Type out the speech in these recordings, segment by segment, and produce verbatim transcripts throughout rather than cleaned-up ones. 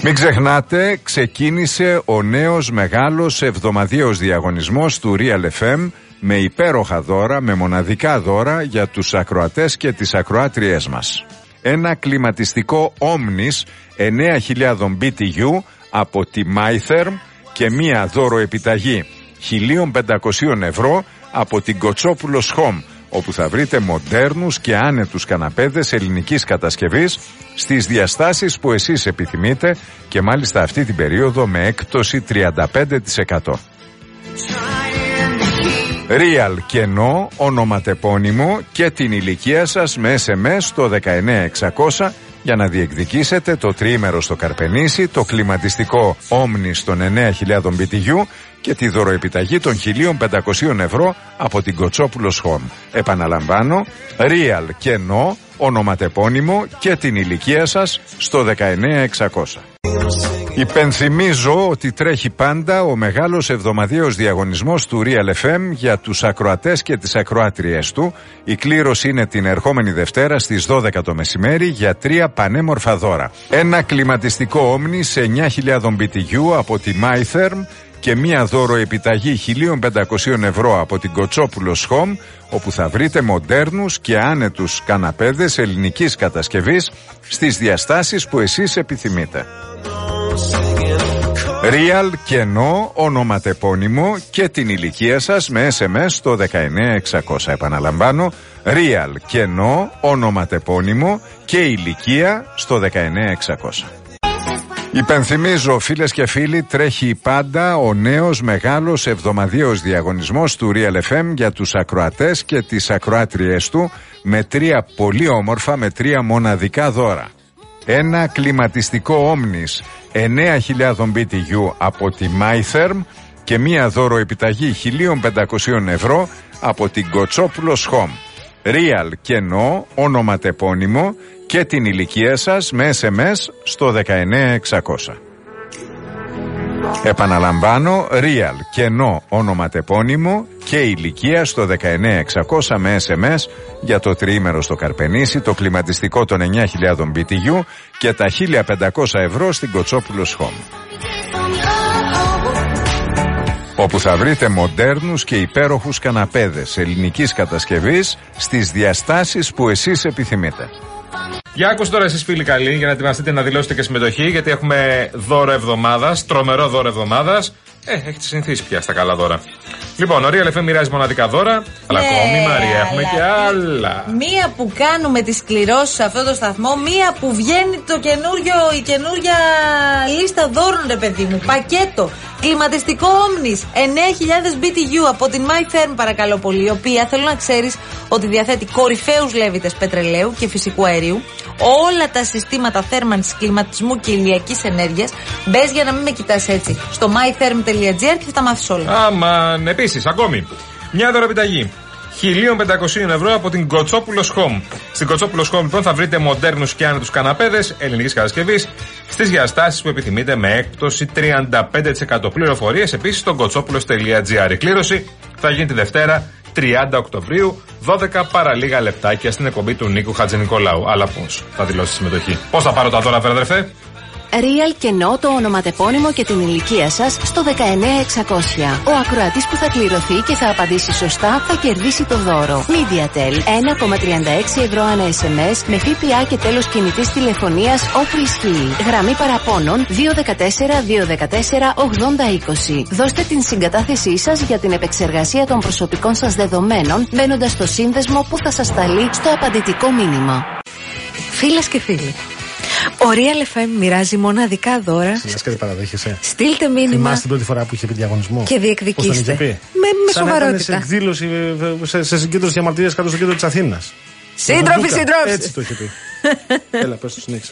Μην ξεχνάτε, ξεκίνησε ο νέος μεγάλος εβδομαδιαίος διαγωνισμός του Real εφ εμ με υπέροχα δώρα, με μοναδικά δώρα για τους ακροατές και τις ακροάτριές μας. Ένα κλιματιστικό Omnis εννέα χιλιάδες μπι τι γιου από τη MyTherm και μία δώρο επιταγή χίλια πεντακόσια ευρώ από την Κοτσόπουλος Home, όπου θα βρείτε μοντέρνους και άνετους καναπέδες ελληνικής κατασκευής στις διαστάσεις που εσείς επιθυμείτε και μάλιστα αυτή την περίοδο με έκπτωση τριάντα πέντε τοις εκατό. Real κενό, ονοματεπώνυμο και την ηλικία σας με ες εμ ες στο δεκαεννέα εξακόσια για να διεκδικήσετε το τριήμερο στο Καρπενήσι, το κλιματιστικό Omnis των εννέα χιλιάδες μπι τι γιου και τη δωροεπιταγή των χίλια πεντακόσια ευρώ από την Κοτσόπουλος Home. Επαναλαμβάνω, Real κενό, ονοματεπώνυμο και την ηλικία σας στο δεκαεννέα εξακόσια. Υπενθυμίζω ότι τρέχει πάντα ο μεγάλος εβδομαδιαίος διαγωνισμός του Real εφ εμ για τους ακροατές και τις ακροάτριές του. Η κλήρωση είναι την ερχόμενη Δευτέρα στις δώδεκα το μεσημέρι για τρία πανέμορφα δώρα. Ένα κλιματιστικό Omnis εννέα χιλιάδες μπι τι γιου από τη MyTherm και μία δώρο επιταγή χίλια πεντακόσια ευρώ από την Κοτσόπουλος Home, όπου θα βρείτε μοντέρνους και άνετους καναπέδες ελληνικής κατασκευής στις διαστάσεις που εσείς επιθυμείτε. Real κενό, ονοματεπώνυμο και την ηλικία σας με ες εμ ες στο δεκαεννέα εξακόσια. Επαναλαμβάνω, Real κενό, ονοματεπώνυμο και ηλικία στο δεκαεννέα εξακόσια. Υπενθυμίζω, φίλες και φίλοι, τρέχει πάντα ο νέος μεγάλος εβδομαδιαίος διαγωνισμός του Real εφ εμ για τους ακροατές και τις ακροάτριές του με τρία πολύ όμορφα, με τρία μοναδικά δώρα. Ένα κλιματιστικό Omnis εννέα χιλιάδες μπι τι γιου από τη MyTherm και μία δώρο επιταγή χίλια πεντακόσια ευρώ από την Κοτσόπουλος Home. Real κενό, ονοματεπώνυμο και την ηλικία σας με ες εμ ες στο δεκαεννέα εξακόσια. Επαναλαμβάνω, Real κενό, ονοματεπώνυμο και ηλικία στο δεκαεννέα εξακόσια με ες εμ ες για το τριήμερο στο Καρπενήσι, το κλιματιστικό των εννέα χιλιάδες μπι τι γιου και τα χίλια πεντακόσια ευρώ στην Κοτσόπουλος Home, όπου θα βρείτε μοντέρνους και υπέροχους καναπέδες ελληνικής κατασκευής στις διαστάσεις που εσείς επιθυμείτε. Για άκουστε τώρα εσείς φίλοι καλοί, για να ετοιμαστείτε να δηλώσετε και συμμετοχή, γιατί έχουμε δώρο εβδομάδας, τρομερό δώρο εβδομάδας. Ε, έχετε συνηθίσει πια στα καλά δώρα. Λοιπόν, ο Real εφ εμ μοιράζει μοναδικά δώρα. Αλλά ακόμη, Μαρία, έχουμε και άλλα. Μία που κάνουμε τις κληρώσεις σε αυτό το σταθμό, μία που βγαίνει το καινούριο, η καινούρια λίστα δώρων, ρε παιδί μου. Πακέτο. Κλιματιστικό Omnis εννέα χιλιάδες μπι τι γιου από την MyTherm, παρακαλώ πολύ, η οποία θέλω να ξέρεις ότι διαθέτει κορυφαίους λέβητες πετρελαίου και φυσικού αερίου, όλα τα συστήματα θέρμανσης, κλιματισμού και ηλιακής ενέργειας. Μπες για να μην με κοιτάς έτσι στο mytherm τελεία τζι άρ και θα τα μάθεις όλα. Άμαν, επίσης, ακόμη μια δωρεπιταγή χίλια πεντακόσια ευρώ από την Κοτσόπουλος Home. Στην Κοτσόπουλος Home λοιπόν θα βρείτε μοντέρνους και άνετους καναπέδες ελληνικής κατασκευής στις διαστάσεις που επιθυμείτε με έκπτωση τριάντα πέντε τοις εκατό. Πληροφορίες επίσης στο κοτσόπουλος τελεία τζι άρ. Η κλήρωση θα γίνει τη Δευτέρα τριάντα Οκτωβρίου, δώδεκα παρά λίγα λεπτάκια στην εκπομπή του Νίκου Χατζηνικολάου. Αλλά πώς θα δηλώσει συμμετοχή? Πώς θα πάρω τα δώρα, αδερφέ? Real κενό, το ονοματεπώνυμο και την ηλικία σας στο δεκαεννέα εξακόσια. Ο ακροατής που θα κληρωθεί και θα απαντήσει σωστά θα κερδίσει το δώρο. MediaTel ένα κόμμα τριάντα έξι ευρώ ανά ες εμ ες με ΦΠΑ και τέλος κινητής τηλεφωνίας όπου ισχύει. Γραμμή παραπώνων δύο ένα τέσσερα δύο ένα τέσσερα ογδόντα είκοσι. Δώστε την συγκατάθεσή σας για την επεξεργασία των προσωπικών σας δεδομένων μπαίνοντας στο σύνδεσμο που θα σας σταλεί στο απαντητικό μήνυμα. Φίλες και φίλοι, ο Real εφ εμ μοιράζει μοναδικά δώρα. Λες και δεν παραδέχεσαι. Στείλτε μήνυμα. Θυμάστε την πρώτη φορά που είχε πει διαγωνισμό? Και διεκδικήστε. Με, με σαν σοβαρότητα. Σε εκδήλωση, σε, σε συγκέντρωση διαμαρτυρίας κάτω στο κέντρο της Αθήνας. Σύντροφοι, σύντροφοι. Έτσι το είχε πει. Έλα, πες το συνέχισε.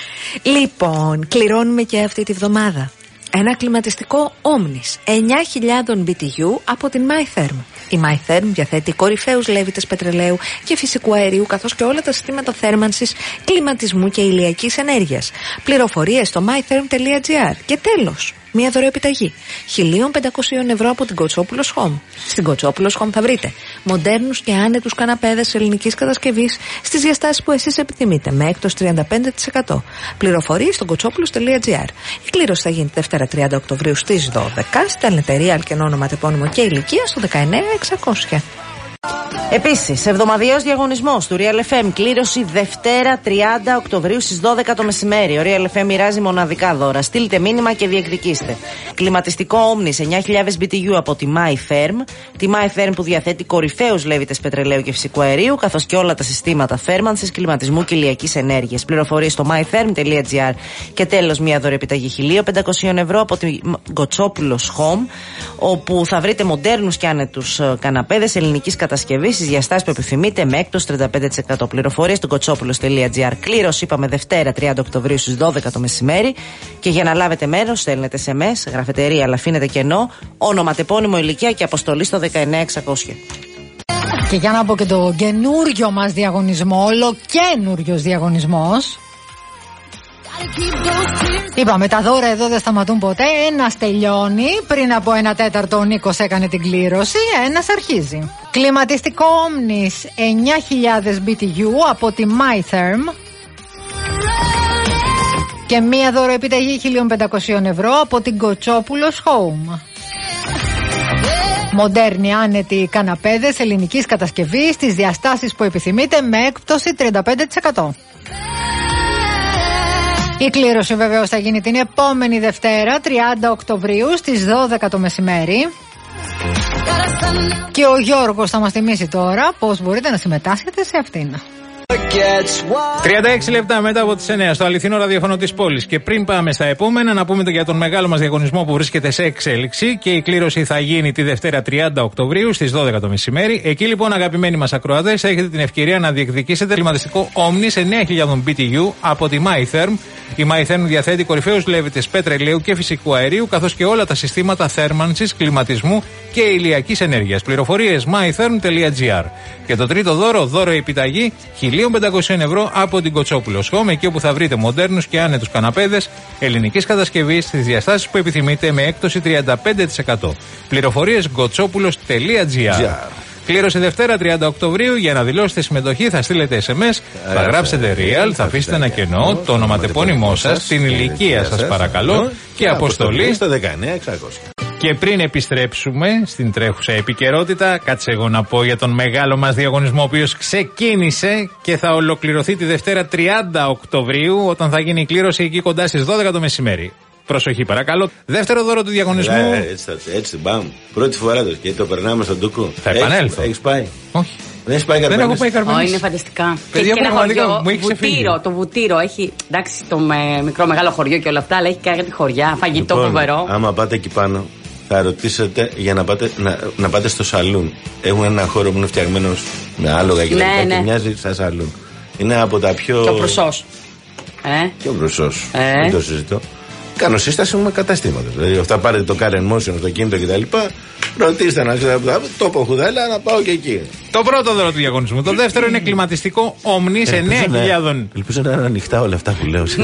Λοιπόν, κληρώνουμε και αυτή τη βδομάδα ένα κλιματιστικό Omnis εννέα χιλιάδες μπι τι γιου από την MyTherm. Η MyTherm διαθέτει κορυφαίους λέβητες πετρελαίου και φυσικού αερίου, καθώς και όλα τα συστήματα θέρμανσης, κλιματισμού και ηλιακής ενέργειας. Πληροφορίες στο mytherm τελεία τζι άρ. Και τέλος, μία δωροεπιταγή χίλια πεντακόσια ευρώ από την Κοτσόπουλος Home. Στην Κοτσόπουλος Home θα βρείτε μοντέρνους και άνετους καναπέδες ελληνικής κατασκευής στις διαστάσεις που εσείς επιθυμείτε με έκπτωση τριάντα πέντε τοις εκατό. Πληροφορίες στο κοτσόπουλος τελεία τζι άρ. Η κλήρωση θα γίνει τη Δευτέρα τριάντα Οκτωβρίου στις δώδεκα. Στέλνετε Real και όνομα, τεπώνυμο και ηλικία στο δεκαεννέα εξακόσια. Επίσης, εβδομαδιαίος διαγωνισμός του Real εφ εμ, κλήρωση Δευτέρα τριάντα Οκτωβρίου στις δώδεκα το μεσημέρι. Ο Real εφ εμ μοιράζει μοναδικά δώρα. Στείλτε μήνυμα και διεκδικήστε. Κλιματιστικό Omnis εννιά χιλιάδες μπι τι γιου από τη MyTherm. Τη MyTherm που διαθέτει κορυφαίους λέβητες πετρελαίου και φυσικού αερίου, καθώς και όλα τα συστήματα θέρμανσης, κλιματισμού και ηλιακής ενέργειας. Πληροφορίες στο my therm τελεία τζι άρ. Και τέλος, μία δωρεπιταγή χίλια πεντακόσια ευρώ από τη Κοτσόπουλος Home, όπου θα βρείτε μοντέρνους και άνετους καναπέδες ελληνικής κατασκευής στις διαστάσεις που επιθυμείτε με έκπτωση τριάντα πέντε τοις εκατό. Πληροφορίες στο κοτσόπουλος τελεία τζι άρ. Κλήρωση είπαμε Δευτέρα τριάντα Οκτωβρίου στις δώδεκα το μεσημέρι. Και για να λάβετε μέρος, στέλνετε ες εμ ες, γραφετε Real, αλλά αφήνετε κενό, όνομα, τεπώνυμο, ηλικία και αποστολή στο δεκαεννέα εξακόσια. Και για να πω και το καινούριο μας διαγωνισμό, ολοκαίνούριος διαγωνισμός. Είπαμε, τα δώρα εδώ δεν σταματούν ποτέ. Ένας τελειώνει. Πριν από ένα τέταρτο ο Νίκος έκανε την κλήρωση. Ένας αρχίζει. Κλιματιστικό Omnis εννιά χιλιάδες μπι τι γιου από τη MyTherm. Και μία δωροεπιταγή χίλια πεντακόσια ευρώ από την Κοτσόπουλος Home. Μοντέρνοι άνετοι καναπέδες ελληνικής κατασκευής στις διαστάσεις που επιθυμείτε με έκπτωση τριάντα πέντε τοις εκατό. Η κλήρωση βεβαίως θα γίνει την επόμενη Δευτέρα τριάντα Οκτωβρίου στις δώδεκα το μεσημέρι. Και ο Γιώργος θα μας θυμίσει τώρα πώς μπορείτε να συμμετάσχετε σε αυτήν. τριάντα έξι λεπτά μετά από τις εννέα στο αληθινό ραδιόφωνο της πόλης. Και πριν πάμε στα επόμενα, να πούμε το για τον μεγάλο μας διαγωνισμό που βρίσκεται σε εξέλιξη. Και η κλήρωση θα γίνει τη Δευτέρα τριάντα Οκτωβρίου στις δώδεκα το μεσημέρι. Εκεί λοιπόν, αγαπημένοι μας ακροατές, έχετε την ευκαιρία να διεκδικήσετε κλιματιστικό Omnis εννιά χιλιάδες μπι τι γιου από τη MyTherm. Η MyTherm διαθέτει κορυφαίους λέβητες πετρελαίου και φυσικού αερίου, καθώς και όλα τα συστήματα θέρμανσης, κλιματισμού και ηλιακής ενέργειας. Πληροφορίες my therm τελεία τζι άρ. Και το τρίτο δώρο, δώρο επιταγή χίλια πεντακόσια ευρώ από την Κοτσόπουλος Home, εκεί όπου θα βρείτε μοντέρνους και άνετους καναπέδες ελληνικής κατασκευής στις διαστάσεις που επιθυμείτε με έκπτωση τριάντα πέντε τοις εκατό. Πληροφορίες κοτσόπουλος τελεία τζι άρ. Κλήρωση Δευτέρα τριάντα Οκτωβρίου. Για να δηλώσετε συμμετοχή θα στείλετε ες εμ ες, θα γράψετε Real, θα αφήσετε ένα κενό, το ονοματεπώνυμό σας, την ηλικία σας παρακαλώ και αποστολή στο δεκαεννέα εξακόσια. Και πριν επιστρέψουμε στην τρέχουσα επικαιρότητα, κάτσε εγώ να πω για τον μεγάλο μας διαγωνισμό, ο οποίος ξεκίνησε και θα ολοκληρωθεί τη Δευτέρα τριάντα Οκτωβρίου, όταν θα γίνει η κλήρωση εκεί κοντά στις δώδεκα το μεσημέρι. Προσοχή παρακαλώ. Δεύτερο δώρο του διαγωνισμού. Ε, έτσι, έτσι, μπαμ. Πρώτη φορά το και το περνάμε στον Τούκο. Θα επανέλθω. Έχεις πάει? Όχι. Δεν έχεις πάει Καρπενήσι? Δεν έχω πάει Καρπενήσι. Oh, είναι φανταστικά. Παιδιά, και ένα χωριό, μου έχει ξεφύγει. βουτύρο, το βουτύρο έχει, εντάξει, το με, μικρό μεγάλο χωριό και όλα αυτά, αλλά έχει κάτι χωριά, φαγητό λοιπόν, φοβερό. Άμα πάτε εκεί πάνω, θα ρωτήσετε για να πάτε, να, να πάτε στο σαλούν. Έχουν ένα χώρο που είναι φτιαγμένο με άλογα και, ναι, ναι. και μοιάζει σαν σαλούν. Είναι από τα πιο. Και ο Βρουσός. Ε? Και ο Βρουσός. Ε? Δεν το συζητώ. Κάνω σύσταση με καταστήματα. Δηλαδή, αυτά πάρετε το car and motion στο κίνητο κτλ. Ρωτήστε να ξέρετε το πω χουδέλα να πάω και εκεί. Το πρώτο δώρο του διαγωνισμού. Το δεύτερο είναι κλιματιστικό Omnis εννιά χιλιάδες. Ελπίζω να είναι ανοιχτά όλα αυτά που λέω.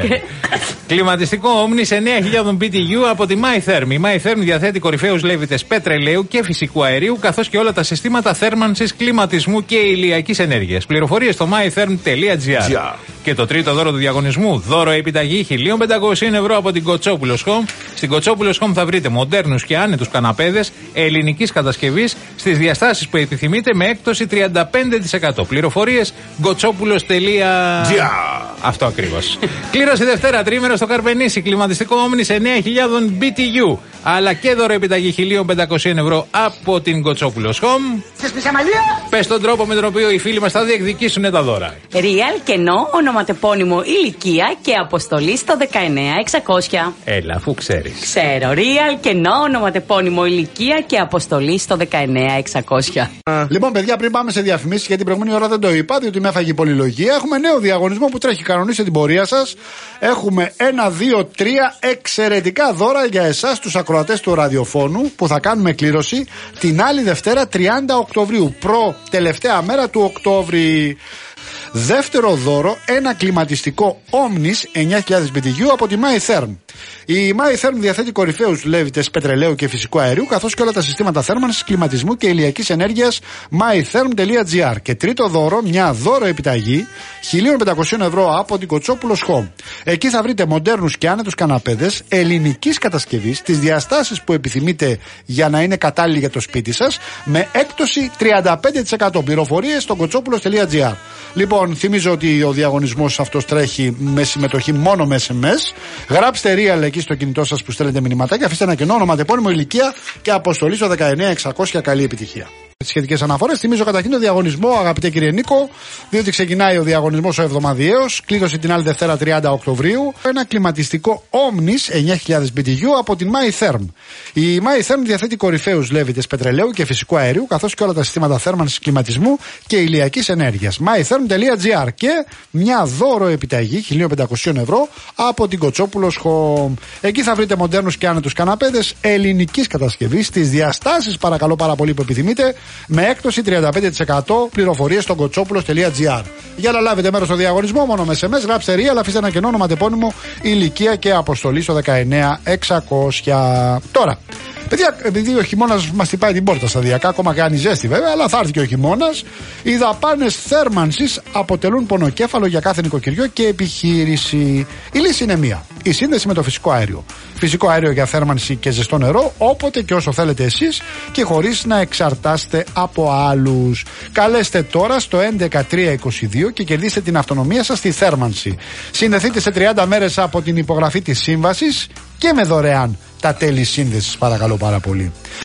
Κλιματιστικό Omnis εννιά χιλιάδες μπι τι γιου από τη MyTherm. Η MyTherm διαθέτει κορυφαίους λέβητες πετρελαίου και φυσικού αερίου, καθώς και όλα τα συστήματα θέρμανσης, κλιματισμού και ηλιακής ενέργειας. Πληροφορίες στο my therm τελεία τζι άρ. Και το τρίτο δώρο του διαγωνισμού, δώρο επιταγή χίλια πεντακόσια ευρώ από την Κοτσόπουλος Home. Στην Κοτσόπουλος Home θα βρείτε μοντέρνους και άνετους καναπέδες ελληνικής κατασκευής στις διαστάσεις που επιθυμείτε με έκπτωση τριάντα πέντε τοις εκατό. Πληροφορίες κοτσόπουλος τελεία τζι άρ. Αυτό ακριβώς. Κλήρωση Δευτέρα, τρίμερο στο Καρπενήσι. Κλιματιστικό Omnis εννιά χιλιάδες μπι τι γιου. Αλλά και δώρο επιταγή χίλια πεντακόσια ευρώ από την Κοτσόπουλος Home. Πες τον τρόπο με τον οποίο οι φίλοι μας θα διεκδικήσουν τα δώρα. Real, κενό, ονοματεπώνυμο, ηλικία και αποστολή στο δεκαεννέα εξακόσια. Έλα, αφού ξέρεις. Ξέρω. Real, κενό, ονοματεπώνυμο, ηλικία και αποστολή στο δεκαεννέα εξακόσια. Λοιπόν, παιδιά, πριν πάμε σε διαφημίσεις, γιατί την προηγούμενη ώρα δεν το είπα, διότι με έφαγε η πολυλογία, έχουμε νέο διαγωνισμό που τρέχει. Κανονίστε την πορεία σας. Έχουμε ένα, δύο, τρία εξαιρετικά δώρα για εσάς, τους ακροατές του ραδιοφώνου, που θα κάνουμε κλήρωση την άλλη Δευτέρα τριάντα Οκτωβρίου. Προ τελευταία μέρα του Οκτώβρη. Δεύτερο δώρο, ένα κλιματιστικό Omnis εννιά χιλιάδες μπι τι γιου από τη MyTherm. Η MyTherm διαθέτει κορυφαίους λέβητες πετρελαίου και φυσικού αερίου, καθώς και όλα τα συστήματα θέρμανσης, κλιματισμού και ηλιακής ενέργειας mytherm.gr. Και τρίτο δώρο, μια δώρο επιταγή χίλια πεντακόσια ευρώ από την Κοτσόπουλος Home. Εκεί θα βρείτε μοντέρνους και άνετους καναπέδες ελληνικής κατασκευής, τις διαστάσεις που επιθυμείτε για να είναι κατάλληλοι για το σπίτι σας, με έκπτωση τριάντα πέντε τοις εκατό. Πληροφορίες στο κοτσόπουλος.gr. Λοιπόν, θυμίζω ότι ο διαγωνισμός αυτός τρέχει με συμμετοχή μόνο με ες εμ ες. Γράψτε real εκεί στο κινητό σας που στέλνετε μηνυματάκια, αφήστε ένα κενό, όνομα, τεπώνυμο, ηλικία και αποστολή στο δεκαεννιά εξακόσια. Καλή επιτυχία. Τις σχετικές αναφορές. Θυμίζω καταρχήν το διαγωνισμό, αγαπητέ κύριε Νίκο, διότι ξεκινάει ο διαγωνισμός ο εβδομαδιαίος. Κλείδωσε την άλλη Δευτέρα τριάντα Οκτωβρίου. Ένα κλιματιστικό Omnis εννιά χιλιάδες μπι τι γιου από την MyTherm. Η MyTherm διαθέτει κορυφαίους λέβητες πετρελαίου και φυσικού αερίου, καθώς και όλα τα συστήματα θέρμανσης, κλιματισμού και ηλιακής ενέργειας. mytherm.gr και μια δώρο επιταγή χίλια πεντακόσια ευρώ από την Κοτσόπουλος Home. Εκεί θα βρείτε μοντέρνους και άνετους καναπέδες ελληνικής κατασκευής, στις διαστάσεις παρακαλώ πάρα πολύ που επιθυμείτε, με έκπτωση τριάντα πέντε τοις εκατό. Πληροφορίες στο κοτσόπουλος.gr. Για να λάβετε μέρος στο διαγωνισμό, μόνο με ες εμ ες, γράψτε real, αφήστε ένα κενό, όνομα, τεπώνυμο, ηλικία και αποστολή στο δεκαεννιά εξακόσια. Τώρα, παιδιά, επειδή ο χειμώνας μας χτυπάει την πόρτα σταδιακά, ακόμα κάνει ζέστη βέβαια, αλλά θα έρθει και ο χειμώνας, οι δαπάνες θέρμανσης αποτελούν πονοκέφαλο για κάθε νοικοκυριό και επιχείρηση. Η λύση είναι μία: η σύνδεση με το φυσικό αέριο. Φυσικό αέριο για θέρμανση και ζεστό νερό, όποτε και όσο θέλετε εσείς και χωρίς να εξαρτάστε από άλλους. Καλέστε τώρα στο έντεκα τρία είκοσι δύο και κερδίστε την αυτονομία σας στη θέρμανση. Συνδεθείτε σε τριάντα μέρες από την υπογραφή της σύμβασης και με δωρεάν τα τέλη σύνδεσης, παρακαλώ πάρα πολύ.